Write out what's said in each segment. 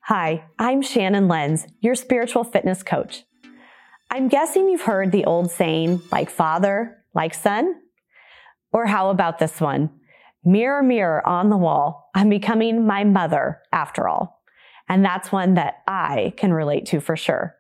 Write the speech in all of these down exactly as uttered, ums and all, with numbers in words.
Hi, I'm Shannon Lenz, your spiritual fitness coach. I'm guessing you've heard the old saying, like father, like son? Or how about this one? Mirror, mirror on the wall, I'm becoming my mother after all. And that's one that I can relate to for sure.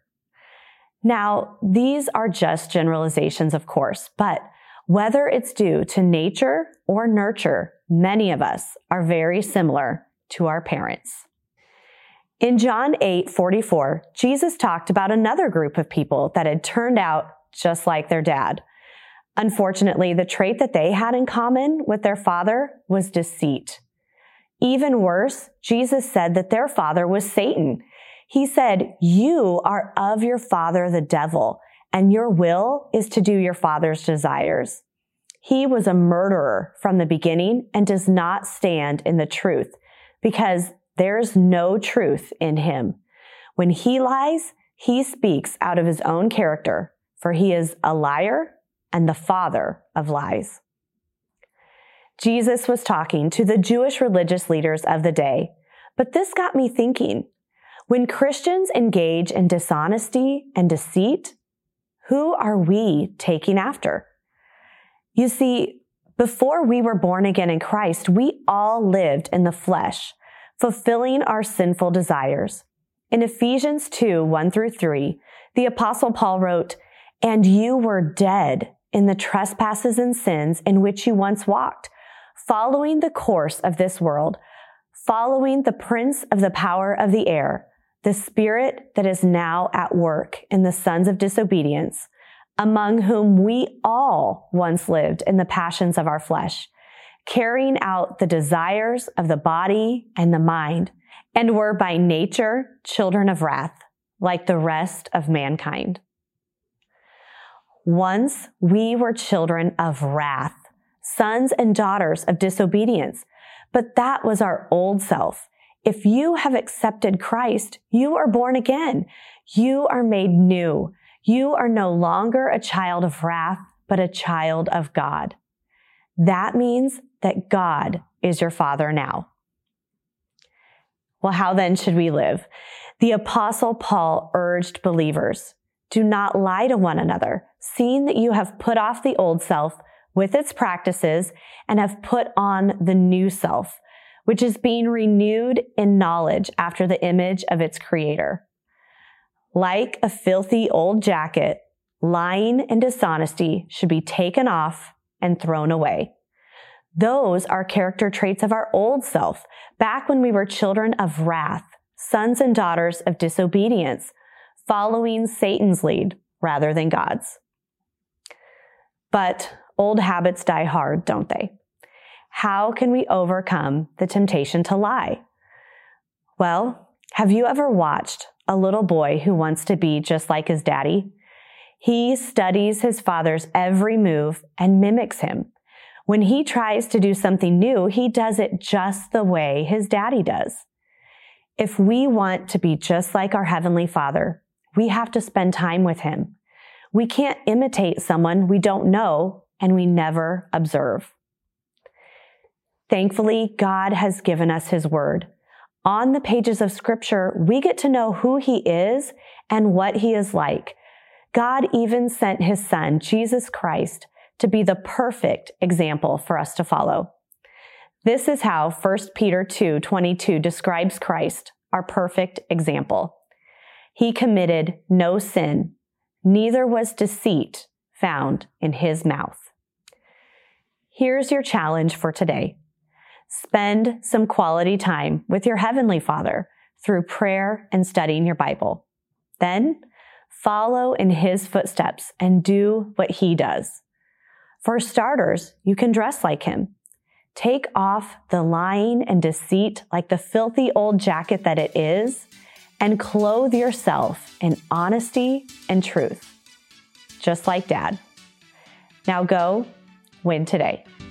Now, these are just generalizations, of course, but whether it's due to nature or nurture, many of us are very similar to our parents. In John eight forty-four, Jesus talked about another group of people that had turned out just like their dad. Unfortunately, the trait that they had in common with their father was deceit. Even worse, Jesus said that their father was Satan. He said, "You are of your father, the devil, and your will is to do your father's desires." He was a murderer from the beginning and does not stand in the truth because there's no truth in him. When he lies, he speaks out of his own character, for he is a liar and the father of lies. Jesus was talking to the Jewish religious leaders of the day, but this got me thinking, when Christians engage in dishonesty and deceit, who are we taking after? You see, before we were born again in Christ, we all lived in the flesh, fulfilling our sinful desires. In Ephesians two, one through three, the Apostle Paul wrote, "And you were dead in the trespasses and sins in which you once walked, following the course of this world, following the prince of the power of the air, the spirit that is now at work in the sons of disobedience, among whom we all once lived in the passions of our flesh, carrying out the desires of the body and the mind, and were by nature children of wrath, like the rest of mankind." Once we were children of wrath, sons and daughters of disobedience, but that was our old self. If you have accepted Christ, you are born again. You are made new. You are no longer a child of wrath, but a child of God. That means that God is your Father now. Well, how then should we live? The Apostle Paul urged believers, "Do not lie to one another, seeing that you have put off the old self with its practices and have put on the new self, which is being renewed in knowledge after the image of its creator." Like a filthy old jacket, lying and dishonesty should be taken off and thrown away. Those are character traits of our old self, back when we were children of wrath, sons and daughters of disobedience, following Satan's lead rather than God's. But old habits die hard, don't they? How can we overcome the temptation to lie? Well, have you ever watched a little boy who wants to be just like his daddy? He studies his father's every move and mimics him. When he tries to do something new, he does it just the way his daddy does. If we want to be just like our Heavenly Father, we have to spend time with him. We can't imitate someone we don't know and we never observe. Thankfully, God has given us his word. On the pages of Scripture, we get to know who he is and what he is like. God even sent his son, Jesus Christ, to be the perfect example for us to follow. This is how First Peter two twenty-two describes Christ, our perfect example. He committed no sin, neither was deceit found in his mouth. Here's your challenge for today. Spend some quality time with your Heavenly Father through prayer and studying your Bible. Then follow in his footsteps and do what he does. For starters, you can dress like him. Take off the lying and deceit like the filthy old jacket that it is, and clothe yourself in honesty and truth, just like Dad. Now go win today.